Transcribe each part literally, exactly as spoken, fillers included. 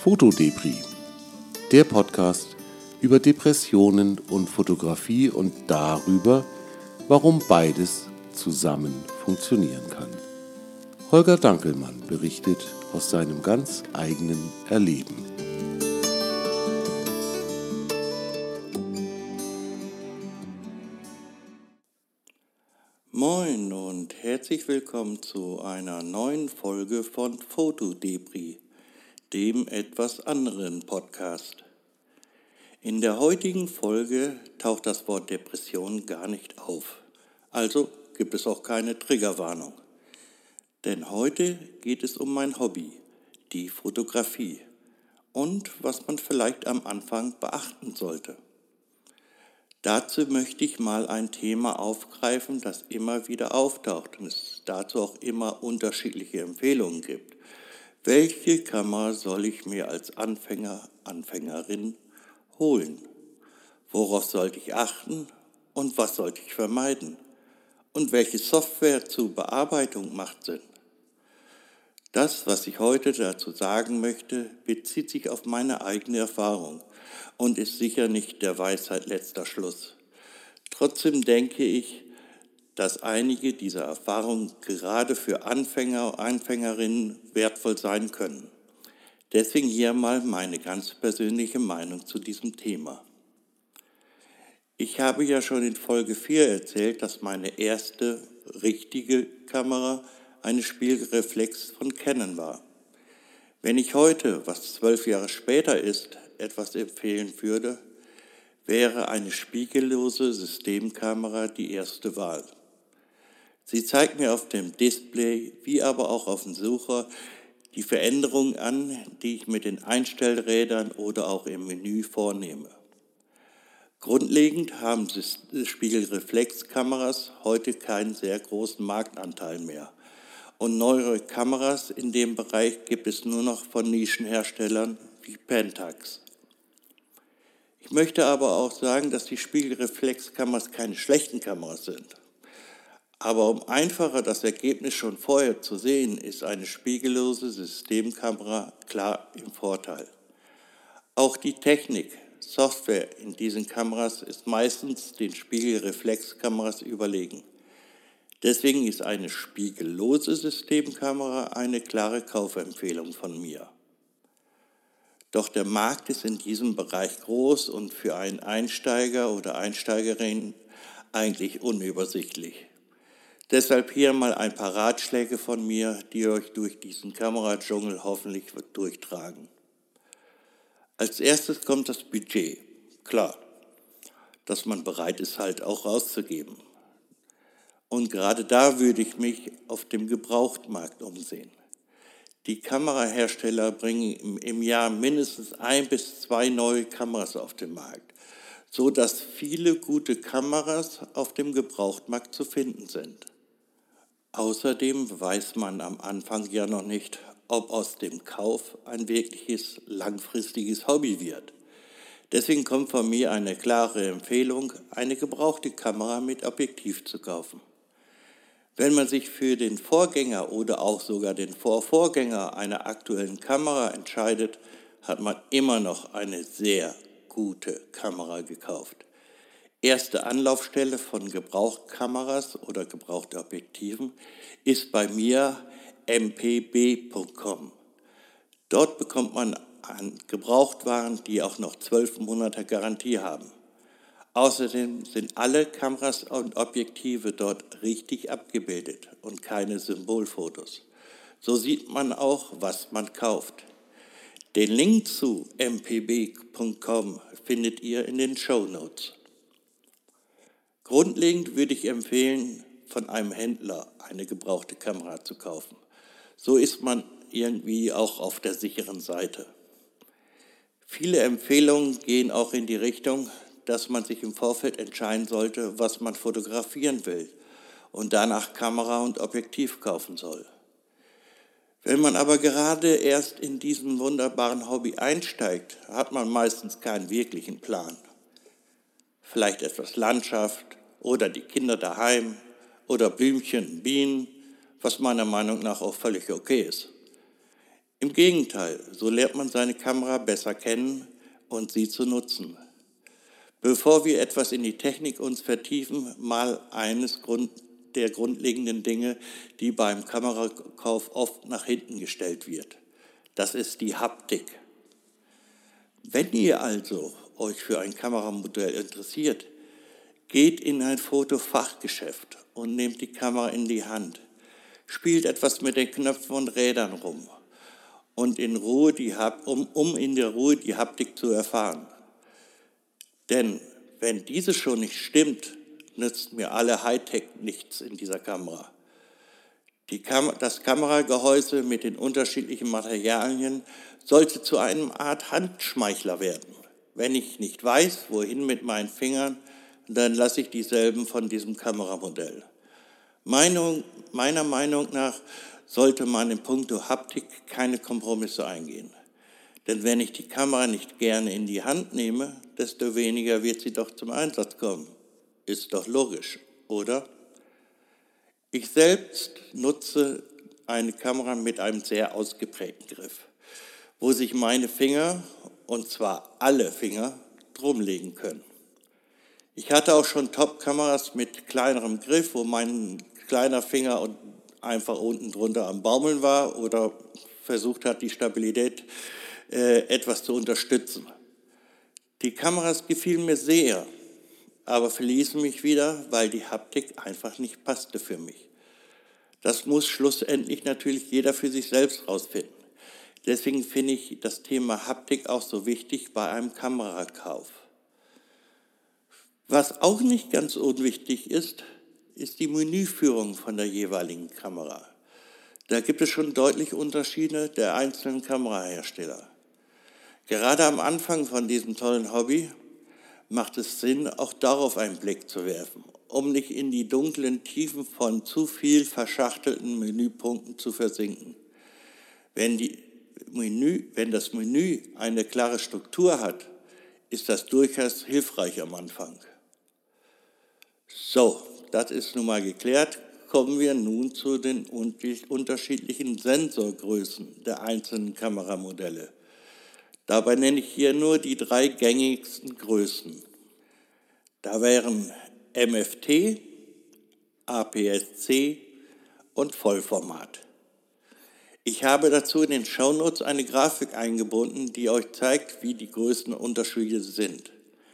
Fotodepri, der Podcast über Depressionen und Fotografie und darüber, warum beides zusammen funktionieren kann. Holger Dankelmann berichtet aus seinem ganz eigenen Erleben. Moin und herzlich willkommen zu einer neuen Folge von Fotodepri, dem etwas anderen Podcast. In der heutigen Folge taucht das Wort Depression gar nicht auf. Also gibt es auch keine Triggerwarnung. Denn heute geht es um mein Hobby, die Fotografie, und was man vielleicht am Anfang beachten sollte. Dazu möchte ich mal ein Thema aufgreifen, das immer wieder auftaucht und es dazu auch immer unterschiedliche Empfehlungen gibt. Welche Kamera soll ich mir als Anfänger, Anfängerin holen? Worauf sollte ich achten und was sollte ich vermeiden? Und welche Software zur Bearbeitung macht Sinn? Das, was ich heute dazu sagen möchte, bezieht sich auf meine eigene Erfahrung und ist sicher nicht der Weisheit letzter Schluss. Trotzdem denke ich, dass einige dieser Erfahrungen gerade für Anfänger und Anfängerinnen wertvoll sein können. Deswegen hier mal meine ganz persönliche Meinung zu diesem Thema. Ich habe ja schon in Folge vier erzählt, dass meine erste richtige Kamera eine Spiegelreflex von Canon war. Wenn ich heute, was zwölf Jahre später ist, etwas empfehlen würde, wäre eine spiegellose Systemkamera die erste Wahl. Sie zeigt mir auf dem Display, wie aber auch auf dem Sucher, die Veränderungen an, die ich mit den Einstellrädern oder auch im Menü vornehme. Grundlegend haben Spiegelreflexkameras heute keinen sehr großen Marktanteil mehr. Und neuere Kameras in dem Bereich gibt es nur noch von Nischenherstellern wie Pentax. Ich möchte aber auch sagen, dass die Spiegelreflexkameras keine schlechten Kameras sind. Aber um einfacher das Ergebnis schon vorher zu sehen, ist eine spiegellose Systemkamera klar im Vorteil. Auch die Technik, Software in diesen Kameras ist meistens den Spiegelreflexkameras überlegen. Deswegen ist eine spiegellose Systemkamera eine klare Kaufempfehlung von mir. Doch der Markt ist in diesem Bereich groß und für einen Einsteiger oder Einsteigerin eigentlich unübersichtlich. Deshalb hier mal ein paar Ratschläge von mir, die euch durch diesen Kameradschungel hoffentlich durchtragen. Als erstes kommt das Budget. Klar, dass man bereit ist, halt auch rauszugeben. Und gerade da würde ich mich auf dem Gebrauchtmarkt umsehen. Die Kamerahersteller bringen im Jahr mindestens ein bis zwei neue Kameras auf den Markt, so dass viele gute Kameras auf dem Gebrauchtmarkt zu finden sind. Außerdem weiß man am Anfang ja noch nicht, ob aus dem Kauf ein wirkliches langfristiges Hobby wird. Deswegen kommt von mir eine klare Empfehlung, eine gebrauchte Kamera mit Objektiv zu kaufen. Wenn man sich für den Vorgänger oder auch sogar den Vorvorgänger einer aktuellen Kamera entscheidet, hat man immer noch eine sehr gute Kamera gekauft. Erste Anlaufstelle von Gebrauchtkameras oder gebrauchte Objektiven ist bei mir m p b punkt com. Dort bekommt man an Gebrauchtwaren, die auch noch zwölf Monate Garantie haben. Außerdem sind alle Kameras und Objektive dort richtig abgebildet und keine Symbolfotos. So sieht man auch, was man kauft. Den Link zu m p b punkt com findet ihr in den Shownotes. Grundlegend würde ich empfehlen, von einem Händler eine gebrauchte Kamera zu kaufen. So ist man irgendwie auch auf der sicheren Seite. Viele Empfehlungen gehen auch in die Richtung, dass man sich im Vorfeld entscheiden sollte, was man fotografieren will und danach Kamera und Objektiv kaufen soll. Wenn man aber gerade erst in diesem wunderbaren Hobby einsteigt, hat man meistens keinen wirklichen Plan. Vielleicht etwas Landschaft oder die Kinder daheim oder Blümchen, Bienen, was meiner Meinung nach auch völlig okay ist. Im Gegenteil, so lernt man seine Kamera besser kennen und sie zu nutzen. Bevor wir etwas in die Technik uns vertiefen, mal eines der grundlegenden Dinge, die beim Kamerakauf oft nach hinten gestellt wird. Das ist die Haptik. Wenn ihr also euch für ein Kameramodell interessiert, geht in ein Fotofachgeschäft und nehmt die Kamera in die Hand. Spielt etwas mit den Knöpfen und Rädern rum und in Ruhe die, um, um in der Ruhe die Haptik zu erfahren. Denn wenn diese schon nicht stimmt, nützt mir alle Hightech nichts in dieser Kamera. Die Kam- das Kameragehäuse mit den unterschiedlichen Materialien sollte zu einer Art Handschmeichler werden. Wenn ich nicht weiß, wohin mit meinen Fingern, dann lasse ich dieselben von diesem Kameramodell. Meinung, meiner Meinung nach sollte man in puncto Haptik keine Kompromisse eingehen. Denn wenn ich die Kamera nicht gerne in die Hand nehme, desto weniger wird sie doch zum Einsatz kommen. Ist doch logisch, oder? Ich selbst nutze eine Kamera mit einem sehr ausgeprägten Griff, wo sich meine Finger, und zwar alle Finger, drumlegen können. Ich hatte auch schon Top-Kameras mit kleinerem Griff, wo mein kleiner Finger einfach unten drunter am Baumeln war oder versucht hat, die Stabilität äh, etwas zu unterstützen. Die Kameras gefielen mir sehr, aber verließen mich wieder, weil die Haptik einfach nicht passte für mich. Das muss schlussendlich natürlich jeder für sich selbst rausfinden. Deswegen finde ich das Thema Haptik auch so wichtig bei einem Kamerakauf. Was auch nicht ganz unwichtig ist, ist die Menüführung von der jeweiligen Kamera. Da gibt es schon deutliche Unterschiede der einzelnen Kamerahersteller. Gerade am Anfang von diesem tollen Hobby macht es Sinn, auch darauf einen Blick zu werfen, um nicht in die dunklen Tiefen von zu viel verschachtelten Menüpunkten zu versinken. Wenn, die Menü, wenn das Menü eine klare Struktur hat, ist das durchaus hilfreich am Anfang. So, das ist nun mal geklärt. Kommen wir nun zu den unterschiedlichen Sensorgrößen der einzelnen Kameramodelle. Dabei nenne ich hier nur die drei gängigsten Größen. Da wären M F T, A P S C und Vollformat. Ich habe dazu in den Shownotes eine Grafik eingebunden, die euch zeigt, wie die Größenunterschiede sind.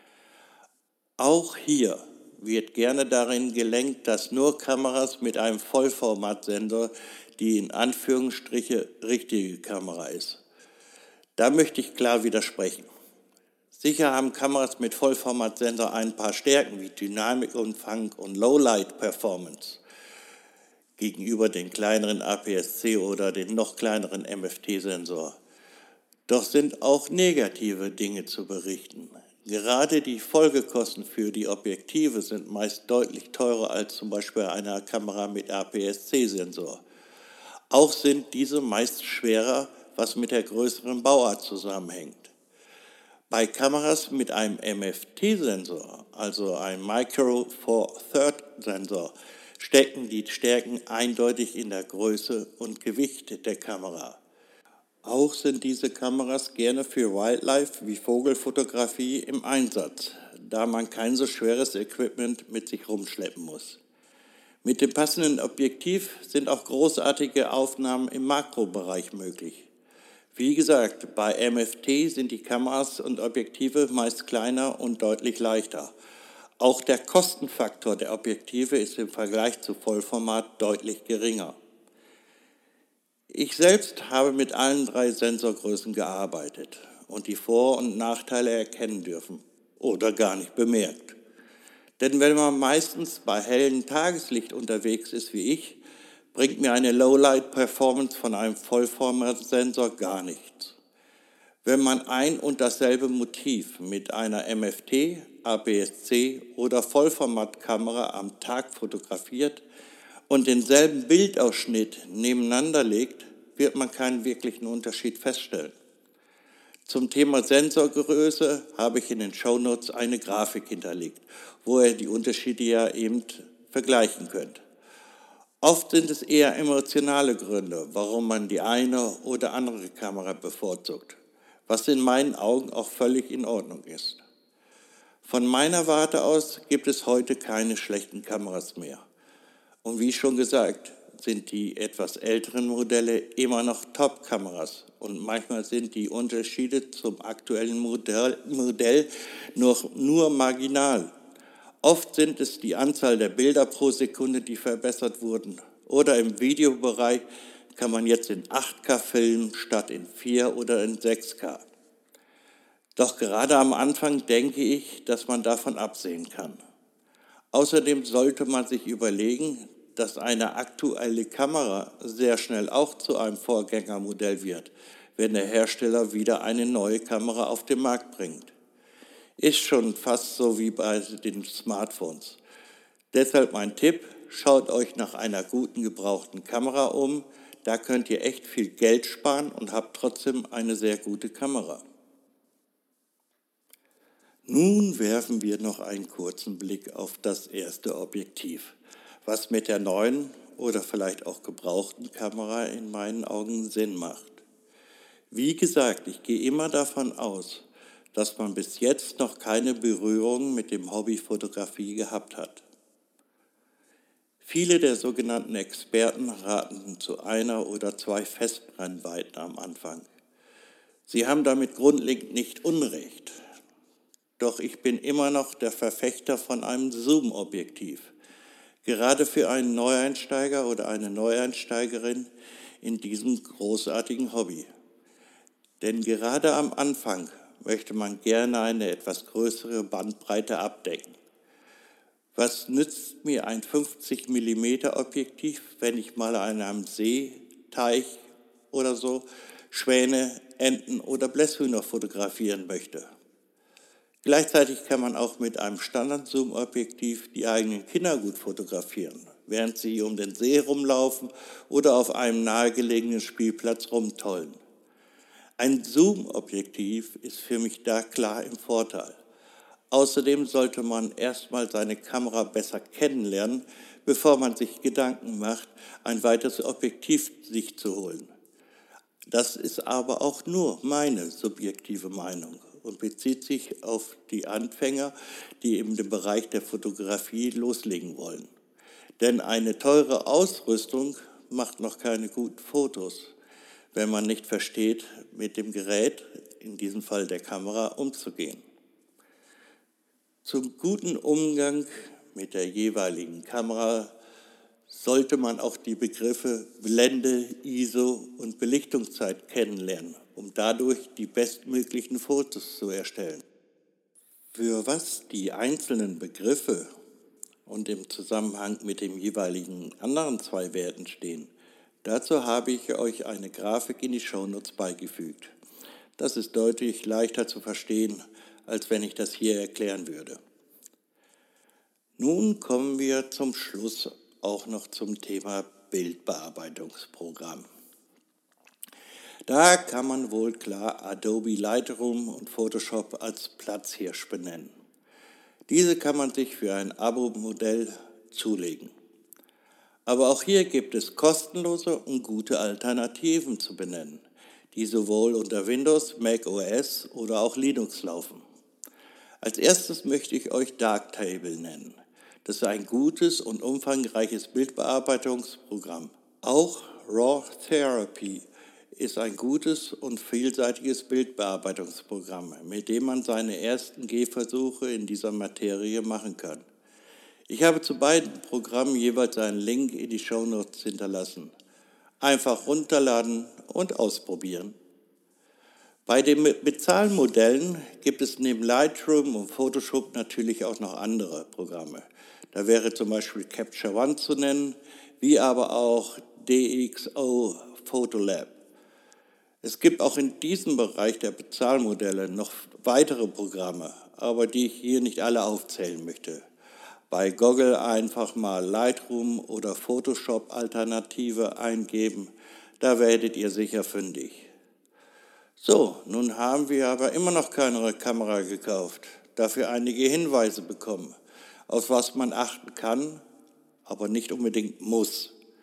Auch hier wird gerne darin gelenkt, dass nur Kameras mit einem Vollformatsensor die in Anführungsstriche richtige Kamera ist. Da möchte ich klar widersprechen. Sicher haben Kameras mit Vollformatsensor ein paar Stärken wie Dynamikumfang und Lowlight-Performance gegenüber den kleineren A P S C oder den noch kleineren M F T-Sensor. Doch sind auch negative Dinge zu berichten. Gerade die Folgekosten für die Objektive sind meist deutlich teurer als zum Beispiel eine Kamera mit A P S C-Sensor. Auch sind diese meist schwerer, was mit der größeren Bauart zusammenhängt. Bei Kameras mit einem M F T-Sensor, also einem Micro Four Thirds Sensor, stecken die Stärken eindeutig in der Größe und Gewicht der Kamera. Auch sind diese Kameras gerne für Wildlife wie Vogelfotografie im Einsatz, da man kein so schweres Equipment mit sich rumschleppen muss. Mit dem passenden Objektiv sind auch großartige Aufnahmen im Makrobereich möglich. Wie gesagt, bei M F T sind die Kameras und Objektive meist kleiner und deutlich leichter. Auch der Kostenfaktor der Objektive ist im Vergleich zu Vollformat deutlich geringer. Ich selbst habe mit allen drei Sensorgrößen gearbeitet und die Vor- und Nachteile erkennen dürfen oder gar nicht bemerkt. Denn wenn man meistens bei hellem Tageslicht unterwegs ist wie ich, bringt mir eine Lowlight-Performance von einem Vollformatsensor gar nichts. Wenn man ein und dasselbe Motiv mit einer M F T, A P S C oder Vollformatkamera am Tag fotografiert und denselben Bildausschnitt nebeneinander legt, wird man keinen wirklichen Unterschied feststellen. Zum Thema Sensorgröße habe ich in den Shownotes eine Grafik hinterlegt, wo ihr die Unterschiede ja eben vergleichen könnt. Oft sind es eher emotionale Gründe, warum man die eine oder andere Kamera bevorzugt, was in meinen Augen auch völlig in Ordnung ist. Von meiner Warte aus gibt es heute keine schlechten Kameras mehr. Und wie schon gesagt, sind die etwas älteren Modelle immer noch Top-Kameras. Und manchmal sind die Unterschiede zum aktuellen Modell, Modell noch nur marginal. Oft sind es die Anzahl der Bilder pro Sekunde, die verbessert wurden. Oder im Videobereich kann man jetzt in acht K filmen statt in vier oder in sechs K. Doch gerade am Anfang denke ich, dass man davon absehen kann. Außerdem sollte man sich überlegen, dass eine aktuelle Kamera sehr schnell auch zu einem Vorgängermodell wird, wenn der Hersteller wieder eine neue Kamera auf den Markt bringt. Ist schon fast so wie bei den Smartphones. Deshalb mein Tipp, schaut euch nach einer guten gebrauchten Kamera um. Da könnt ihr echt viel Geld sparen und habt trotzdem eine sehr gute Kamera. Nun werfen wir noch einen kurzen Blick auf das erste Objektiv, was mit der neuen oder vielleicht auch gebrauchten Kamera in meinen Augen Sinn macht. Wie gesagt, ich gehe immer davon aus, dass man bis jetzt noch keine Berührung mit dem Hobby Fotografie gehabt hat. Viele der sogenannten Experten raten zu einer oder zwei Festbrennweiten am Anfang. Sie haben damit grundlegend nicht Unrecht. Doch ich bin immer noch der Verfechter von einem Zoom-Objektiv. Gerade für einen Neueinsteiger oder eine Neueinsteigerin in diesem großartigen Hobby. Denn gerade am Anfang möchte man gerne eine etwas größere Bandbreite abdecken. Was nützt mir ein fünfzig Millimeter Objektiv, wenn ich mal an einem See, Teich oder so Schwäne, Enten oder Blässhühner fotografieren möchte? Gleichzeitig kann man auch mit einem Standard-Zoom-Objektiv die eigenen Kinder gut fotografieren, während sie um den See rumlaufen oder auf einem nahegelegenen Spielplatz rumtollen. Ein Zoom-Objektiv ist für mich da klar im Vorteil. Außerdem sollte man erstmal seine Kamera besser kennenlernen, bevor man sich Gedanken macht, ein weiteres Objektiv sich zu holen. Das ist aber auch nur meine subjektive Meinung und bezieht sich auf die Anfänger, die in dem Bereich der Fotografie loslegen wollen. Denn eine teure Ausrüstung macht noch keine guten Fotos, wenn man nicht versteht, mit dem Gerät, in diesem Fall der Kamera, umzugehen. Zum guten Umgang mit der jeweiligen Kamera sollte man auch die Begriffe Blende, I S O und Belichtungszeit kennenlernen, um dadurch die bestmöglichen Fotos zu erstellen. Für was die einzelnen Begriffe und im Zusammenhang mit den jeweiligen anderen zwei Werten stehen, dazu habe ich euch eine Grafik in die Shownotes beigefügt. Das ist deutlich leichter zu verstehen, als wenn ich das hier erklären würde. Nun kommen wir zum Schluss auch noch zum Thema Bildbearbeitungsprogramm. Da kann man wohl klar Adobe Lightroom und Photoshop als Platzhirsch benennen. Diese kann man sich für ein Abo-Modell zulegen. Aber auch hier gibt es kostenlose und gute Alternativen zu benennen, die sowohl unter Windows, macOS oder auch Linux laufen. Als erstes möchte ich euch Darktable nennen. Das ist ein gutes und umfangreiches Bildbearbeitungsprogramm. Auch Raw Therapy ist ein gutes und vielseitiges Bildbearbeitungsprogramm, mit dem man seine ersten Gehversuche in dieser Materie machen kann. Ich habe zu beiden Programmen jeweils einen Link in die Shownotes hinterlassen. Einfach runterladen und ausprobieren. Bei den Bezahlmodellen gibt es neben Lightroom und Photoshop natürlich auch noch andere Programme. Da wäre zum Beispiel Capture One zu nennen, wie aber auch D X O Photolab. Es gibt auch in diesem Bereich der Bezahlmodelle noch weitere Programme, aber die ich hier nicht alle aufzählen möchte. Bei Google einfach mal Lightroom oder Photoshop Alternative eingeben, da werdet ihr sicher fündig. So, nun haben wir aber immer noch keine Kamera gekauft, dafür einige Hinweise bekommen, auf was man achten kann, aber nicht unbedingt muss.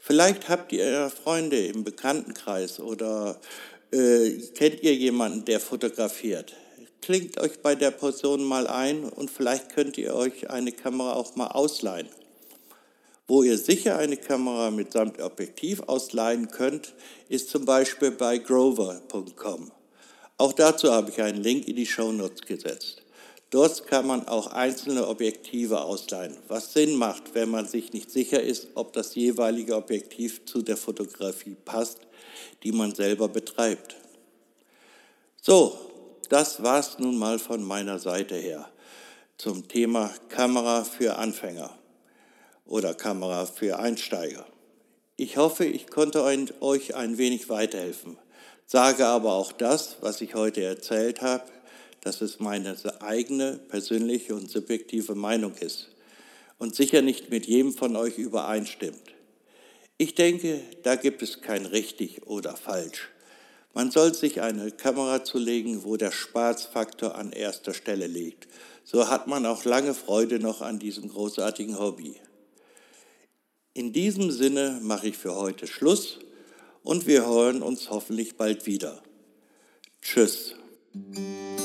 Vielleicht habt ihr Freunde im Bekanntenkreis oder äh, kennt ihr jemanden, der fotografiert. Klingt euch bei der Person mal ein und vielleicht könnt ihr euch eine Kamera auch mal ausleihen. Wo ihr sicher eine Kamera mitsamt Objektiv ausleihen könnt, ist zum Beispiel bei grover punkt com. Auch dazu habe ich einen Link in die Shownotes gesetzt. Dort kann man auch einzelne Objektive ausleihen, was Sinn macht, wenn man sich nicht sicher ist, ob das jeweilige Objektiv zu der Fotografie passt, die man selber betreibt. So, das war's nun mal von meiner Seite her zum Thema Kamera für Anfänger oder Kamera für Einsteiger. Ich hoffe, ich konnte euch ein wenig weiterhelfen, sage aber auch das, was ich heute erzählt habe, dass es meine eigene, persönliche und subjektive Meinung ist und sicher nicht mit jedem von euch übereinstimmt. Ich denke, da gibt es kein richtig oder falsch. Man soll sich eine Kamera zulegen, wo der Spaßfaktor an erster Stelle liegt. So hat man auch lange Freude noch an diesem großartigen Hobby. In diesem Sinne mache ich für heute Schluss und wir hören uns hoffentlich bald wieder. Tschüss.